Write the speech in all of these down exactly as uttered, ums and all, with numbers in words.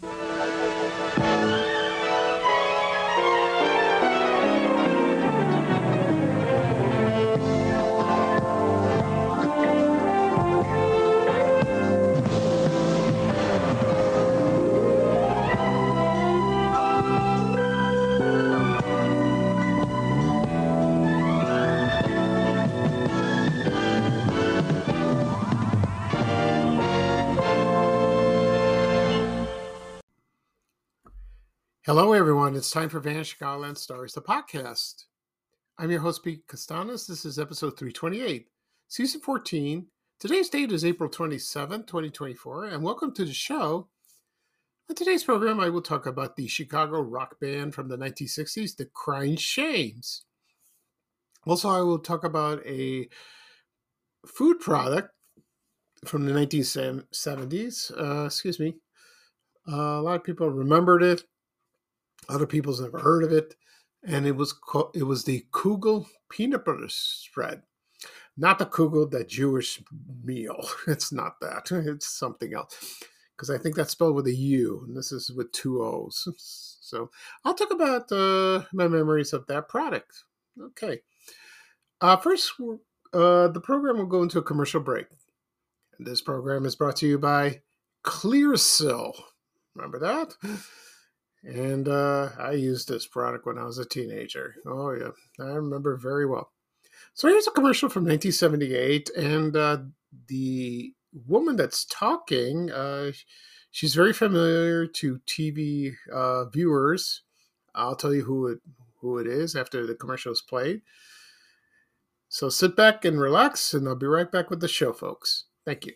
Hello, everyone. It's time for Vanishing Island Stories, the podcast. I'm your host, Pete Costanas. This is episode three twenty-eight, season fourteen. Today's date is April twenty-seventh, twenty twenty-four, and welcome to the show. On today's program, I will talk about the Chicago rock band from the nineteen sixties, the Crying Shames. Also, I will talk about a food product from the nineteen seventies. Uh, excuse me. Uh, a lot of people remembered it. Other people's never heard of it, and it was co- it was the Kugel peanut butter spread, not the Kugel, that Jewish meal. It's not that. It's something else, because I think that's spelled with a U, and this is with two O's. So I'll talk about uh, my memories of that product. Okay. Uh, first, uh, the program will go into a commercial break. And this program is brought to you by Clearasil. Remember that? And uh, I used this product when I was a teenager. Oh, yeah. I remember very well. So here's a commercial from nineteen seventy-eight. And uh, the woman that's talking, uh, she's very familiar to T V uh, viewers. I'll tell you who it, who it is after the commercial is played. So sit back and relax, and I'll be right back with the show, folks. Thank you.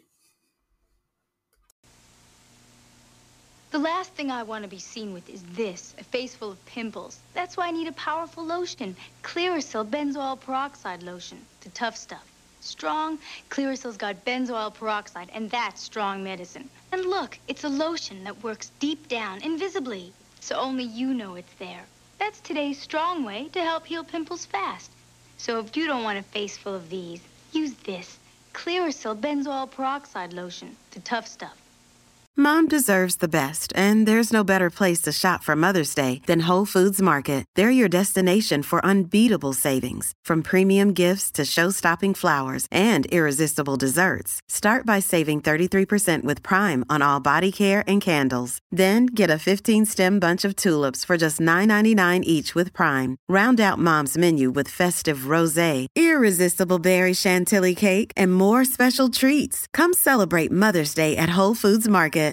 The last thing I want to be seen with is this, a face full of pimples. That's why I need a powerful lotion. Clearasil benzoyl peroxide lotion. The tough stuff. Strong. Clearasil's got benzoyl peroxide, and that's strong medicine. And look, it's a lotion that works deep down, invisibly. So only you know it's there. That's today's strong way to help heal pimples fast. So if you don't want a face full of these, use this. Clearasil benzoyl peroxide lotion. The tough stuff. Mom deserves the best, and there's no better place to shop for Mother's Day than Whole Foods Market. They're your destination for unbeatable savings, from premium gifts to show-stopping flowers and irresistible desserts. Start by saving thirty-three percent with Prime on all body care and candles. Then get a fifteen-stem bunch of tulips for just nine ninety-nine each with Prime. Round out Mom's menu with festive rosé, irresistible berry chantilly cake, and more special treats. Come celebrate Mother's Day at Whole Foods Market.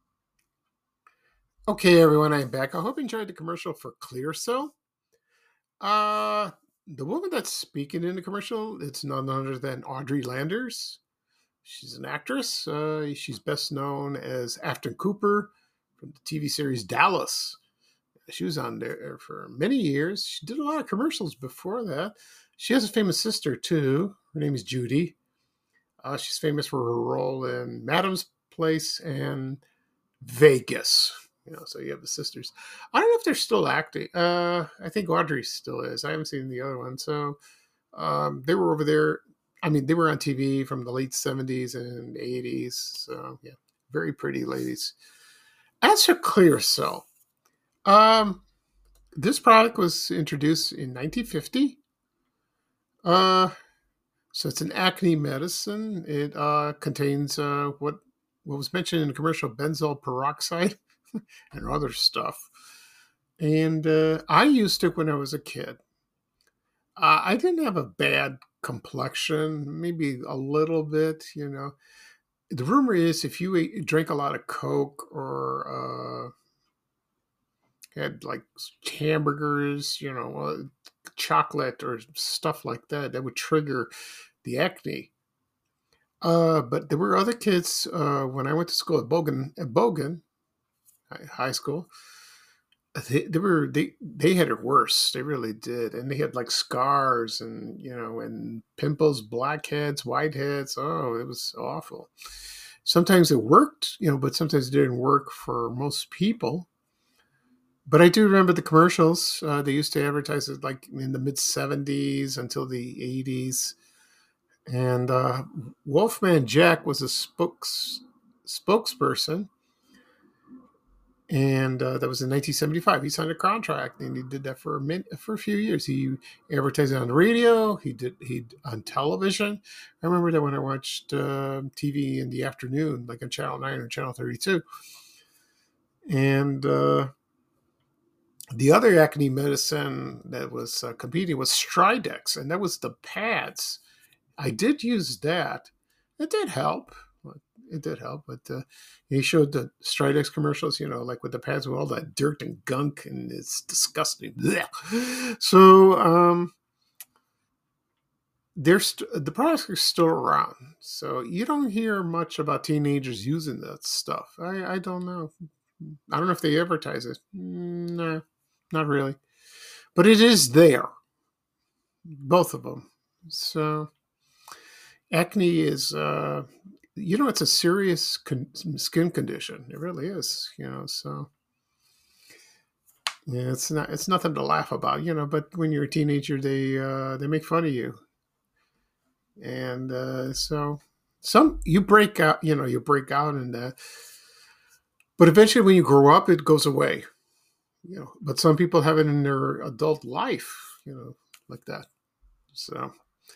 Okay, everyone, I'm back. I hope you enjoyed the commercial for Clearasil. Uh, the woman that's speaking in the commercial, it's none other than Audrey Landers. She's an actress. Uh, she's best known as Afton Cooper from the T V series Dallas. She was on there for many years. She did a lot of commercials before that. She has a famous sister, too. Her name is Judy. Uh, she's famous for her role in Madam's Place and Vegas. You know, so you have the sisters. I don't know if they're still acting. Uh, I think Audrey still is. I haven't seen the other one. So um, they were over there. I mean, they were on T V from the late seventies and eighties. So, yeah, very pretty ladies. As for Clearasil, um, this product was introduced in nineteen fifty. Uh, so it's an acne medicine. It uh, contains uh, what, what was mentioned in the commercial, benzoyl peroxide. And other stuff. And uh, I used it when I was a kid. Uh, I didn't have a bad complexion, maybe a little bit, you know. The rumor is if you ate, drank a lot of Coke or uh, had like hamburgers, you know, uh, chocolate or stuff like that, that would trigger the acne. Uh, but there were other kids uh, when I went to school at Bogan, at Bogan, high school. They, they were they they had it worse. They really did, and they had like scars and you know and pimples, blackheads, whiteheads. Oh, it was awful. Sometimes it worked, you know, but sometimes it didn't work for most people. But I do remember the commercials. Uh, they used to advertise it like in the mid seventies until the eighties, and uh, Wolfman Jack was a spokes spokesperson. And uh, that was in nineteen seventy-five. He signed a contract, and he did that for a min- for a few years. He advertised on the radio. He did he on television. I remember that when I watched uh, T V in the afternoon, like on Channel Nine or Channel thirty-two. And uh, the other acne medicine that was uh, competing was Stridex, and that was the pads. I did use that. It did help. It did help, but uh, he showed the Stridex commercials, you know, like with the pads with all that dirt and gunk, and it's disgusting. Blech. So um, there's st- the products are still around, so you don't hear much about teenagers using that stuff. I, I don't know. I don't know if they advertise it. No, not really, but it is there. Both of them. So acne is. Uh, You know, it's a serious con- skin condition. It really is, you know, so yeah, it's not, it's nothing to laugh about, you know, but when you're a teenager, they, uh, they make fun of you. And, uh, so some, you break out, you know, you break out and, uh, but eventually when you grow up, it goes away, you know, but some people have it in their adult life, you know, like that. So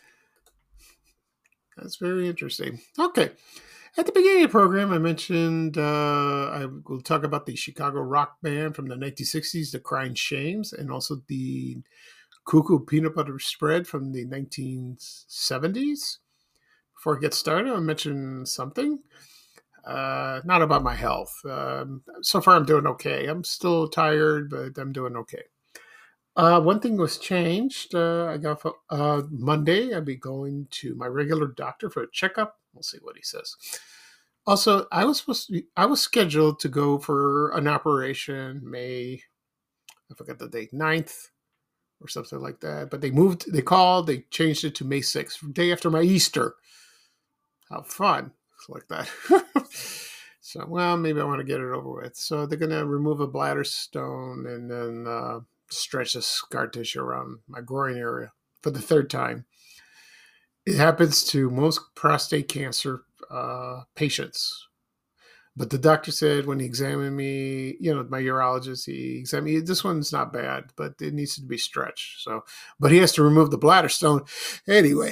that's very interesting. Okay. At the beginning of the program, I mentioned uh, I will talk about the Chicago rock band from the nineteen sixties, the Crying Shames, and also the Cuckoo Peanut Butter Spread from the nineteen seventies. Before I get started, I'll mention something. Uh, not about my health. Um, so far, I'm doing okay. I'm still tired, but I'm doing okay. Uh, one thing was changed. Uh, I got uh, Monday. I'll be going to my regular doctor for a checkup. We'll see what he says. Also, I was supposed to be, I was scheduled to go for an operation May, I forgot the date, ninth or something like that. But they moved, they called, they changed it to May sixth, day after my Easter. How fun. It's like that. So, well, maybe I want to get it over with. So they're going to remove a bladder stone and then uh, stretch the scar tissue around my groin area for the third time. It happens to most prostate cancer uh, patients. But the doctor said when he examined me, you know, my urologist, he examined me, this one's not bad, but it needs to be stretched. So, but he has to remove the bladder stone anyway.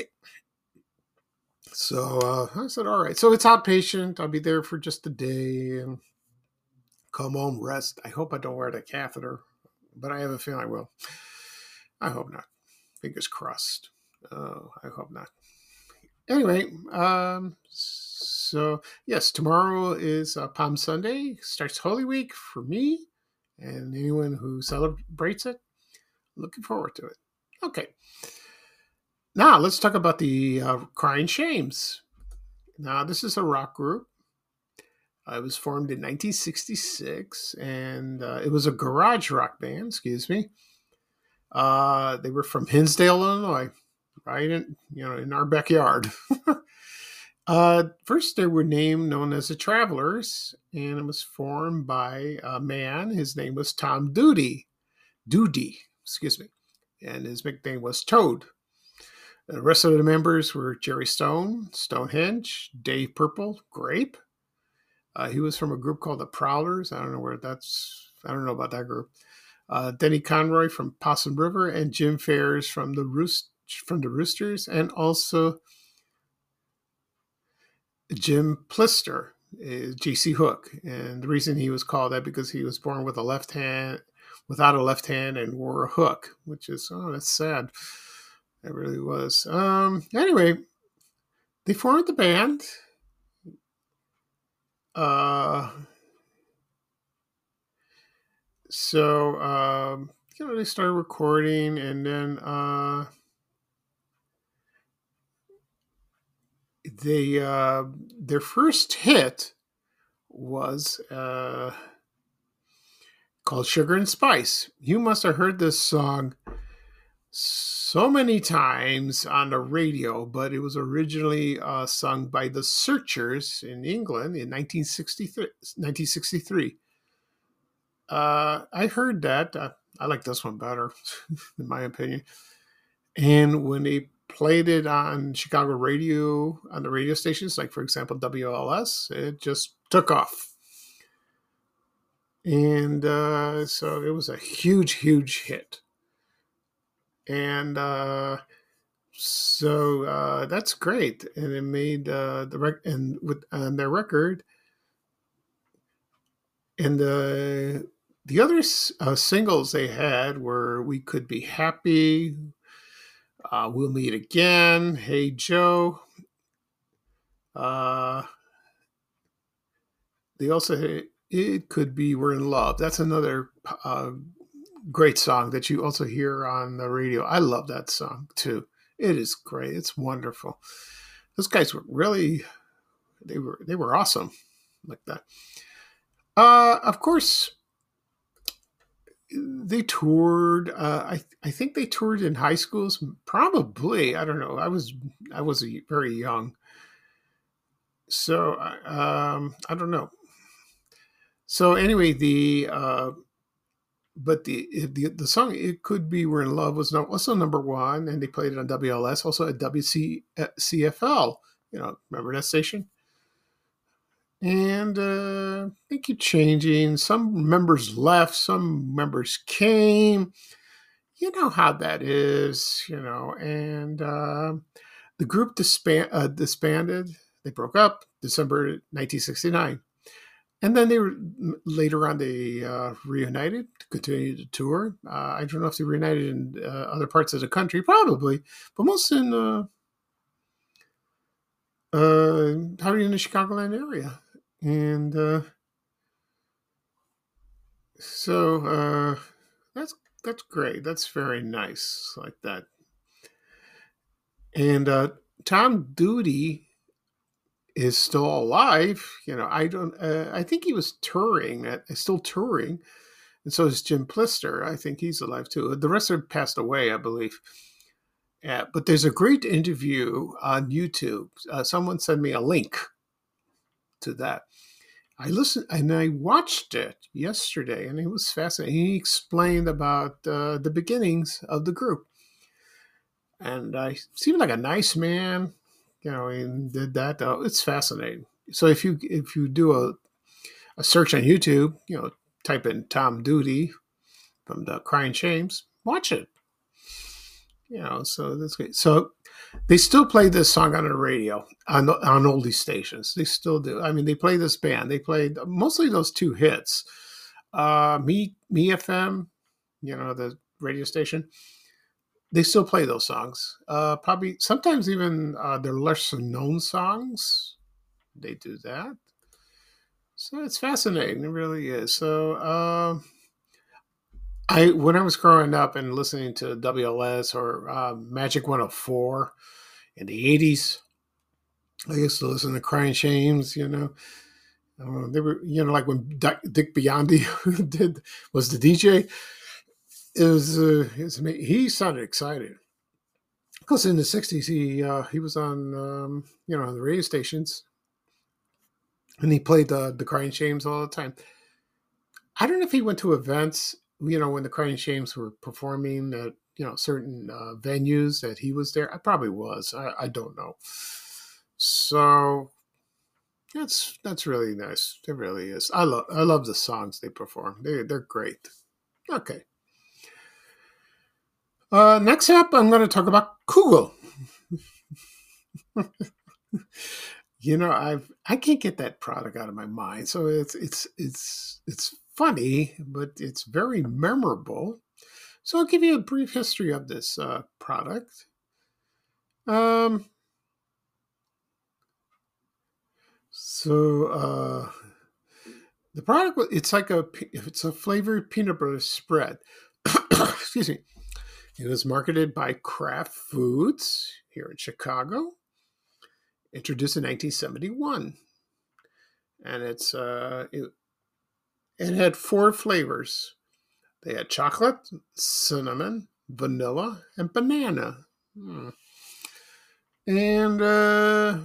So uh, I said, all right. So it's outpatient. I'll be there for just a day and come home, rest. I hope I don't wear the catheter, but I have a feeling I will. I hope not. Fingers crossed. Oh, I hope not. Anyway, um, so yes, tomorrow is uh, Palm Sunday. Starts Holy Week for me and anyone who celebrates it. Looking forward to it. Okay. Now let's talk about the uh, Crying Shames. Now this is a rock group. Uh, it was formed in nineteen sixty-six, and uh, it was a garage rock band. Excuse me. Uh, they were from Hinsdale, Illinois, right in you know in our backyard. uh, first, they were named known as the Travelers, and it was formed by a man. His name was Tom Doody. Doody, excuse me, and his nickname was Toad. The rest of the members were Jerry Stone, Stonehenge, Dave Purple, Grape. Uh, he was from a group called the Prowlers. I don't know where that's. I don't know about that group. Uh, Denny Conroy from Possum River, and Jim Ferris from the Roost from the Roosters, and also Jim Plister, uh, J C Hook. And the reason he was called that because he was born with a left hand, without a left hand, and wore a hook, which is oh, that's sad. It really was. Um, anyway, they formed the band. Uh, so, um, you know, they started recording, and then uh, they uh, their first hit was uh, called Sugar and Spice. You must have heard this song so many times on the radio, but it was originally uh, sung by the Searchers in England in nineteen sixty-three. Uh, I heard that. Uh, I like this one better, in my opinion. And when they played it on Chicago radio, on the radio stations, like, for example, W L S, it just took off. And uh, so it was a huge, huge hit. And uh, so uh, that's great. And it made uh, the rec- and with on their record. And the the other uh, singles they had were "We Could Be Happy," uh, "We'll Meet Again," "Hey Joe." Uh, they also had "It Could Be We're in Love." That's another uh, great song that you also hear on the radio. I love that song too. It is great. It's wonderful. Those guys were really they were they were awesome like that. Uh, of course, they toured. Uh, I I think they toured in high schools. Probably, I don't know. I was I was a, very young, so um, I don't know. So anyway, the uh, but the, the the song "It Could Be We're in Love" was not, also number one, and they played it on W L S, also at W C C F L. You know, remember that station? And uh, they keep changing. Some members left, some members came. You know how that is, you know. And uh, the group disband, uh, disbanded. They broke up December nineteen sixty-nine. And then they were later on they uh, reunited to continue to tour. Uh, I don't know if they reunited in uh, other parts of the country, probably, but most in uh, uh, probably in the Chicagoland area. And uh, so uh, that's that's great. That's very nice, like that. And uh, Tom Duty is still alive. You know, I don't. Uh, I think he was touring, at, still touring, and so is Jim Plister. I think he's alive too. The rest have passed away, I believe. Yeah, but there's a great interview on YouTube. Uh, someone sent me a link to that. I listened and I watched it yesterday, and it was fascinating. He explained about uh, the beginnings of the group, and I seemed like a nice man, you know. And did that. Uh, it's fascinating. So if you if you do a a search on YouTube, you know, type in Tom Duty from the Crying Shames, watch it. You know, so that's great. So they still play this song on the radio on on oldie stations. They still do. I mean, they play this band. They played mostly those two hits. Uh, Me Me F M, you know, the radio station. They still play those songs. Uh, probably sometimes even uh, their lesser known songs. They do that. So it's fascinating. It really is. So uh, I when I was growing up and listening to W L S or uh, Magic one oh four in the eighties, I used to listen to Crying Shames, you know. Uh, they were, you know, like when Dick, Dick Biondi did was the D J. It was, uh, it was he sounded excited because in the sixties he uh, he was on um, you know, on the radio stations, and he played the the Crying Shames all the time. I don't know if he went to events, you know, when the Crying Shames were performing at, you know, certain uh, venues that he was there. I probably was. I, I don't know. So that's that's really nice. It really is. I love I love the songs they perform. They they're great. Okay. Uh, next up, I'm going to talk about Kugel. You know, I've I can't get that product out of my mind. So it's it's it's it's funny, but it's very memorable. So I'll give you a brief history of this uh, product. Um, so uh, the product, it's like a it's a flavored peanut butter spread. Excuse me. It was marketed by Kraft Foods here in Chicago. Introduced in nineteen seventy-one, and it's uh, it, it had four flavors. They had chocolate, cinnamon, vanilla, and banana. Hmm. And uh,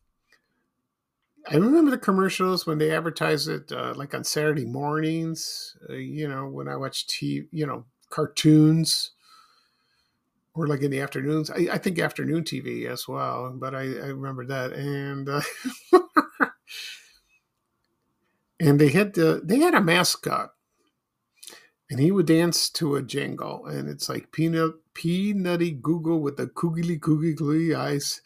I remember the commercials when they advertised it, uh, like on Saturday mornings. Uh, you know, when I watched T V, you know, cartoons, or like in the afternoons. I, I think afternoon T V as well, but I, I remember that. And uh, And they had the they had a mascot, and he would dance to a jingle, and it's like peanut peanutty Google with the googly googly eyes,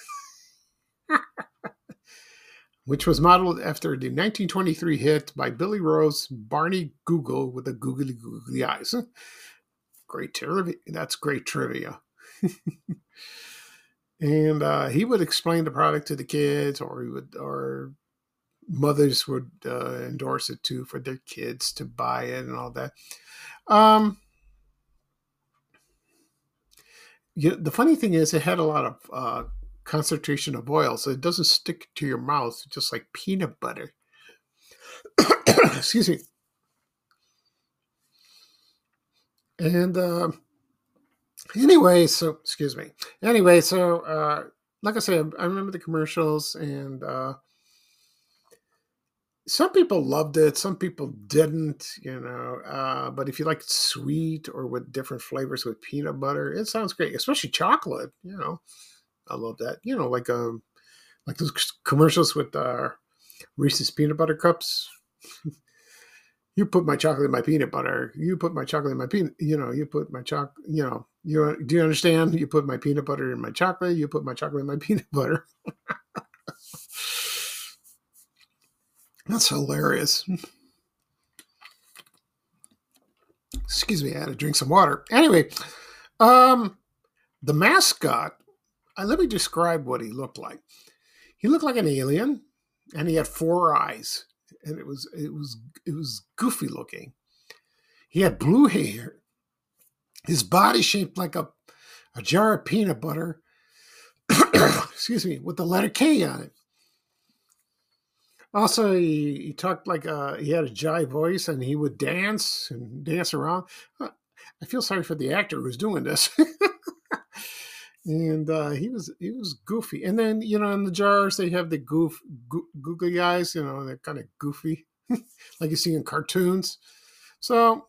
which was modeled after the nineteen twenty-three hit by Billy Rose, Barney Google with the googly googly eyes. Great trivia. That's great trivia. And uh, he would explain the product to the kids, or he would, or mothers would uh, endorse it too for their kids to buy it and all that. Um, you know, the funny thing is, it had a lot of uh, concentration of oil, so it doesn't stick to your mouth, just like peanut butter. Excuse me. And uh, anyway, so excuse me. Anyway, so uh, like I said, I remember the commercials, and uh, some people loved it, some people didn't, you know. Uh, but if you like it sweet or with different flavors with peanut butter, it sounds great, especially chocolate. You know, I love that. You know, like um, like those commercials with uh, Reese's peanut butter cups. You put my chocolate in my peanut butter. You put my chocolate in my peanut. You know, you put my chocolate. You know, you do you understand? You put my peanut butter in my chocolate. You put my chocolate in my peanut butter. That's hilarious. Excuse me, I had to drink some water. Anyway, um, the mascot. Uh, let me describe what he looked like. He looked like an alien, and he had four eyes. And it was it was it was goofy looking. He had blue hair. His body shaped like a, a jar of peanut butter. Excuse me, with the letter K on it. Also, he, he talked like a, he had a jive voice, and he would dance and dance around. I feel sorry for the actor who's doing this. And uh, he was he was goofy. And then, you know, in the jars they have the goof go- googly eyes. You know, they're kind of goofy, like you see in cartoons. So,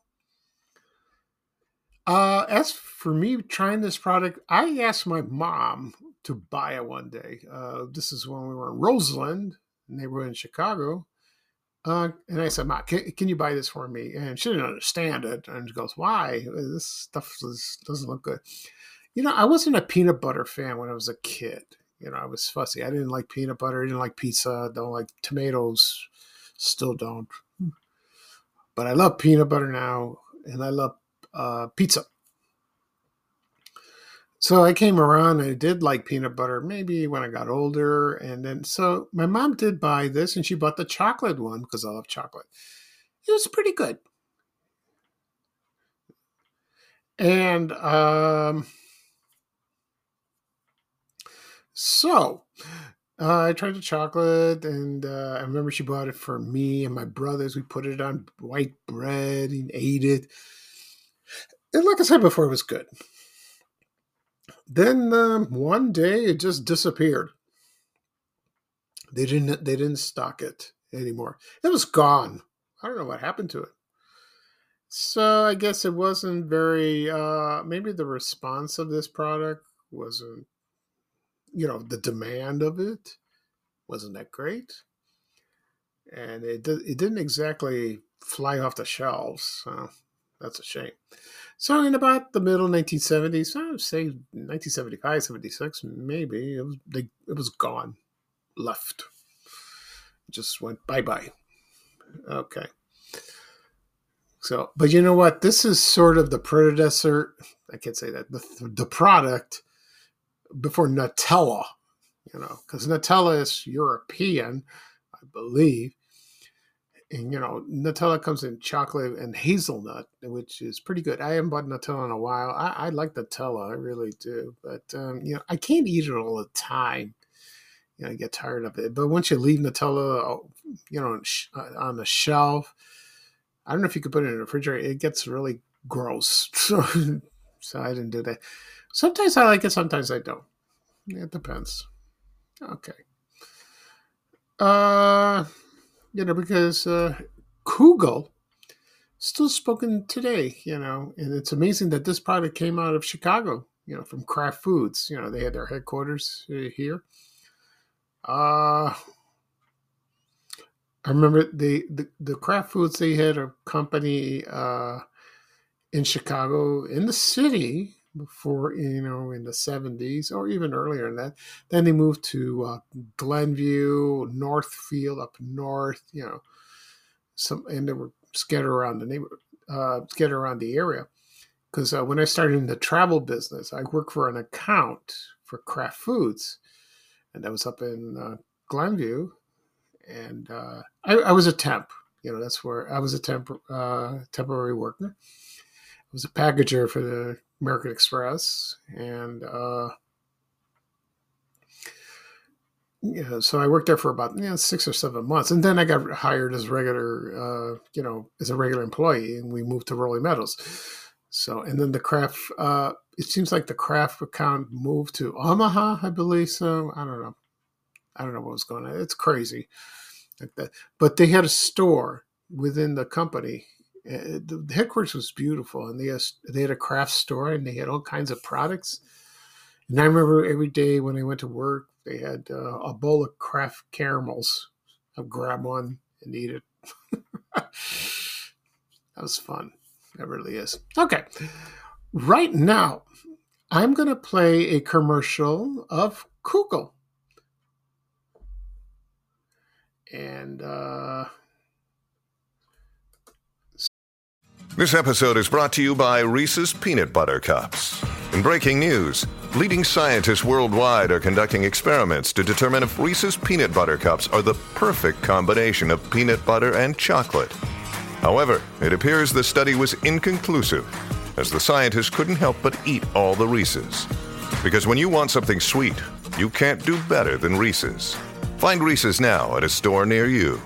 uh, as for me trying this product, I asked my mom to buy it one day. Uh, this is when we were in Roseland, neighborhood in Chicago. Uh, and I said, "Mom, can, can you buy this for me?" And she didn't understand it. And she goes, "Why? This stuff is, doesn't look good." You know, I wasn't a peanut butter fan when I was a kid. You know, I was fussy. I didn't like peanut butter. I didn't like pizza. Don't like tomatoes. Still don't. But I love peanut butter now, and I love uh, pizza. So I came around, and I did like peanut butter maybe when I got older. And then, so my mom did buy this, and she bought the chocolate one because I love chocolate. It was pretty good. And, um... So, uh, I tried the chocolate, and uh, I remember she bought it for me and my brothers. We put it on white bread and ate it. And like I said before, it was good. Then um, one day it just disappeared. They didn't. They didn't stock it anymore. It was gone. I don't know what happened to it. So I guess it wasn't very. Uh, maybe the response of this product wasn't. You know, the demand of it wasn't that great, and it it didn't exactly fly off the shelves. So that's a shame. So in about the middle nineteen seventies, I would say nineteen seventy-five, seventy-six, maybe it was they, it was gone, left, just went bye bye. Okay. So, but you know what? This is sort of the predecessor. I can't say that the the product before Nutella, you know, because Nutella is European, I believe. And, you know, Nutella comes in chocolate and hazelnut, which is pretty good. I haven't bought Nutella in a while. I, I like Nutella, I really do. But, um, you know, I can't eat it all the time. You know, I get tired of it. But once you leave Nutella, you know, on the shelf, I don't know if you could put it in the refrigerator. It gets really gross. So, so I didn't do that. Sometimes I like it, sometimes I don't. It depends. Okay. Uh, you know, because uh, Kugel still spoken today, you know, and it's amazing that this product came out of Chicago, you know, from Kraft Foods. You know, they had their headquarters here. Uh, I remember they the, the Kraft Foods, they had a company uh, in Chicago, in the city, before, you know, in the seventies or even earlier than that. Then they moved to uh, Glenview, Northfield up north, you know, some, and they were scattered around the neighborhood, uh, scattered around the area. Because uh, when I started in the travel business, I worked for an account for Kraft Foods, and that was up in uh, Glenview. And uh, I, I was a temp. You know, that's where I was a temp, uh, temporary worker. I was a packager for the American Express, and uh, you know, so I worked there for about, you know, six or seven months, and then I got hired as regular, uh, you know, as a regular employee, and we moved to Rolling Meadows. So, and then the Kraft, uh, it seems like the Kraft account moved to Omaha, I believe. So I don't know. I don't know what was going on. It's crazy like that. But they had a store within the company. Uh, the headquarters was beautiful, and they had, they had a Kraft store, and they had all kinds of products. And I remember every day when I went to work, they had uh, a bowl of Kraft caramels. I'd grab one and eat it. That was fun. It really is. Okay. Right now, I'm going to play a commercial of Kugel. And uh, this episode is brought to you by Reese's Peanut Butter Cups. In breaking news, leading scientists worldwide are conducting experiments to determine if Reese's Peanut Butter Cups are the perfect combination of peanut butter and chocolate. However, it appears the study was inconclusive, as the scientists couldn't help but eat all the Reese's. Because when you want something sweet, you can't do better than Reese's. Find Reese's now at a store near you.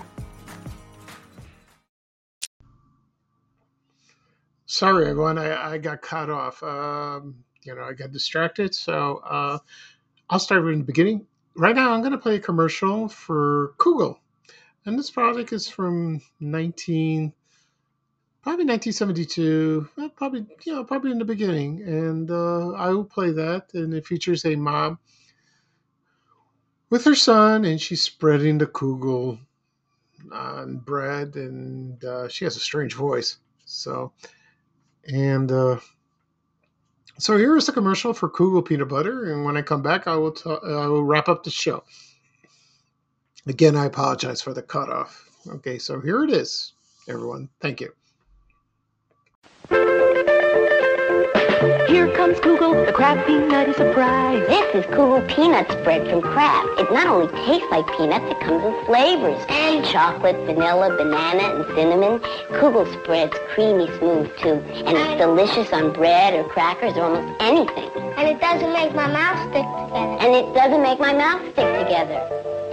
Sorry, everyone. I, I got cut off. Um, you know, I got distracted. So uh, I'll start from the beginning. Right now, I'm going to play a commercial for Kugel. And this product is from nineteen, probably nineteen seventy-two, well, probably, you know, probably in the beginning. And uh, I will play that. And it features a mom with her son, and she's spreading the Kugel on bread, and uh, she has a strange voice. So, and uh, so here is the commercial for Kugel peanut butter. And when I come back, I will t- I will wrap up the show. Again, I apologize for the cutoff. Okay, so here it is, everyone. Thank you. Here comes Kugel, the Kraft Peanut surprise. This is Kugel peanut spread from Kraft. It not only tastes like peanuts, it comes in flavors. And chocolate, vanilla, banana, and cinnamon. Kugel spread's creamy smooth, too. And it's delicious on bread or crackers or almost anything. And it doesn't make my mouth stick together. And it doesn't make my mouth stick together.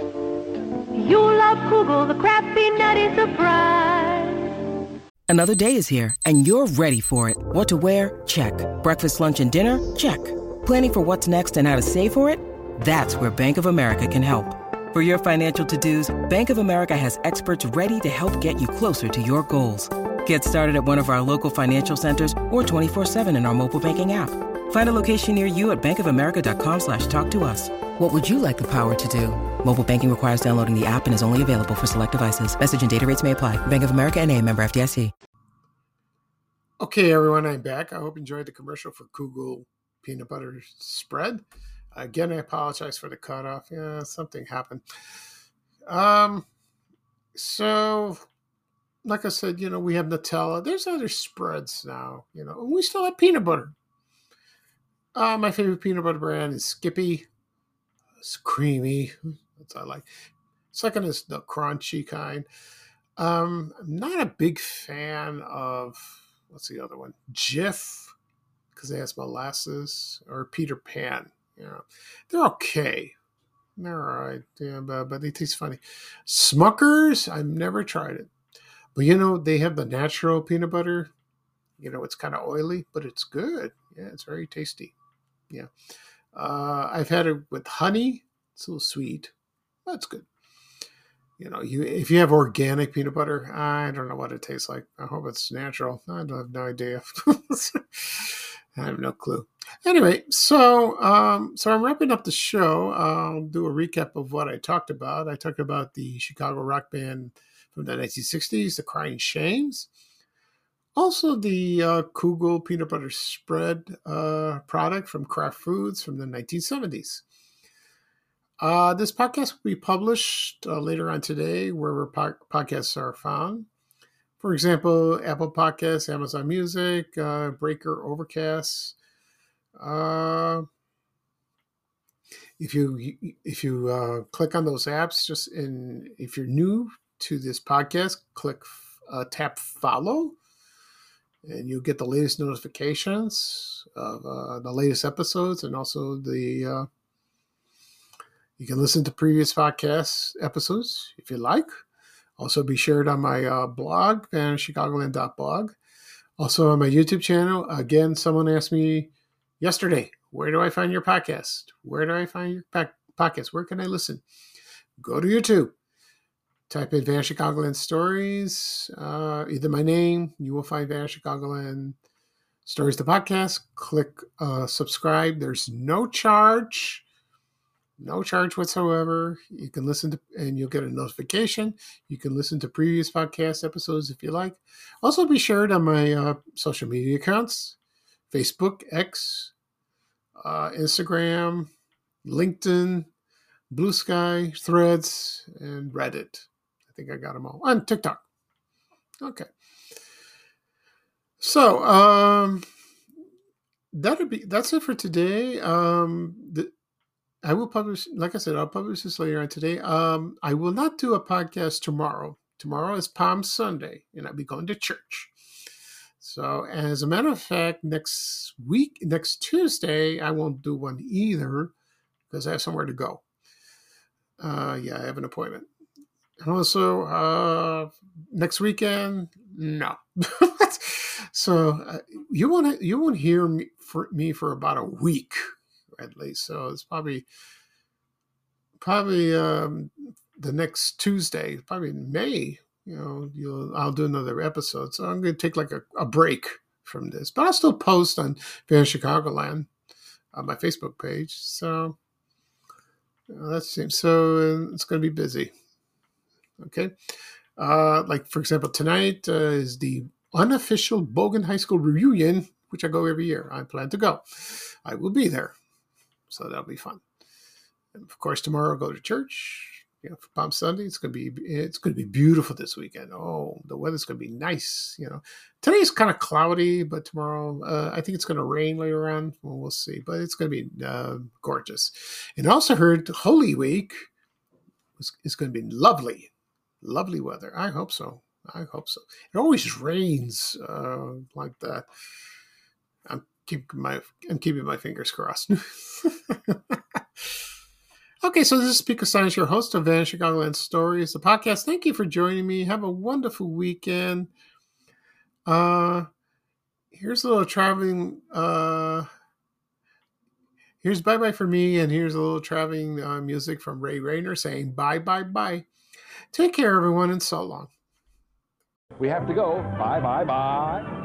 You'll love Kugel, the Kraft Peanut surprise. Another day is here, and you're ready for it. What to wear? Check. Breakfast, lunch, and dinner? Check. Planning for what's next and how to save for it? That's where Bank of America can help. For your financial to-dos, Bank of America has experts ready to help get you closer to your goals. Get started at one of our local financial centers or twenty-four seven in our mobile banking app. Find a location near you at bankofamerica.com slash talk to us. What would you like the power to do? Mobile banking requires downloading the app and is only available for select devices. Message and data rates may apply. Bank of America N A, member F D I C. Okay, everyone, I'm back. I hope you enjoyed the commercial for Kugel peanut butter spread. Again, I apologize for the cutoff. Yeah, something happened. Um, so, like I said, you know, we have Nutella. There's other spreads now, you know, and we still have peanut butter. Uh, my favorite peanut butter brand is Skippy. It's creamy. That's what I like. Second is the crunchy kind. Um, I'm not a big fan of, what's the other one? Jif, because it has molasses, or Peter Pan. You know, they're okay. They're all right, yeah, but, but they taste funny. Smuckers, I've never tried it. But, you know, they have the natural peanut butter. You know, it's kind of oily, but it's good. Yeah, it's very tasty. Yeah. Uh, I've had it with honey. It's a little sweet. That's good. You know, you if you have organic peanut butter, I don't know what it tastes like. I hope it's natural. I don't have no idea. I have no clue. Anyway, so um, so I'm wrapping up the show. I'll do a recap of what I talked about. I talked about the Chicago rock band from the nineteen sixties, The Crying Shames. Also, the uh, Kugel peanut butter spread uh, product from Kraft Foods from the nineteen seventies. Uh, this podcast will be published uh, later on today, wherever po- podcasts are found. For example, Apple Podcasts, Amazon Music, uh, Breaker, Overcast. Uh, if you if you uh, click on those apps, just in if you're new to this podcast, click uh, tap follow, and you'll get the latest notifications of uh, the latest episodes, and also the uh, you can listen to previous podcast episodes if you like. Also be shared on my uh, blog, vanish chicagoland dot blog. Also on my YouTube channel. Again, someone asked me yesterday, where do I find your podcast? Where do I find your pa- podcast? Where can I listen? Go to YouTube. Type in Vanish Chicagoland Stories. Uh, either my name, you will find Vanish Chicagoland Stories, the podcast. Click uh, subscribe. There's no charge. No charge whatsoever. You can listen to, and you'll get a notification. You can listen to previous podcast episodes if you like. Also be shared on my uh, social media accounts, Facebook, X, uh, Instagram, LinkedIn, Blue Sky, Threads, and Reddit. I think I got them all. On TikTok. Okay. So, um, that'll be, that's it for today. Um, the, I will publish, like I said, I'll publish this later on today. Um, I will not do a podcast tomorrow. Tomorrow is Palm Sunday, and I'll be going to church. So, as a matter of fact, next week, next Tuesday, I won't do one either because I have somewhere to go. Uh, yeah, I have an appointment. And also, uh, next weekend, no. So, uh, you won't you won't hear me for me for about a week. At least, so it's probably probably um, the next Tuesday, probably in May. You know, you'll I'll do another episode. So I'm going to take like a, a break from this, but I'll still post on Vanish Chicagoland on my Facebook page. So you know, that seems so. Uh, it's going to be busy. Okay, uh, like for example, tonight uh, is the unofficial Bogan High School reunion, which I go every year. I plan to go. I will be there. So that'll be fun. And of course, tomorrow I'll go to church. You know, for Palm Sunday, it's gonna be it's gonna be beautiful this weekend. Oh, the weather's gonna be nice. You know, today's kind of cloudy, but tomorrow uh, I think it's gonna rain later on. Well, we'll see. But it's gonna be uh, gorgeous. And I also heard Holy Week is, is gonna be lovely, lovely weather. I hope so. I hope so. It always rains uh, like that. I'm keeping my I'm keeping my fingers crossed. Okay, so this is Pico Stein, your host of Vanish Chicagoland Stories, the podcast. Thank you for joining me. Have a wonderful weekend. Uh, here's a little traveling. Uh, here's bye bye for me, and here's a little traveling uh, music from Ray Rayner saying bye bye bye. Take care, everyone, and so long. We have to go. Bye bye bye.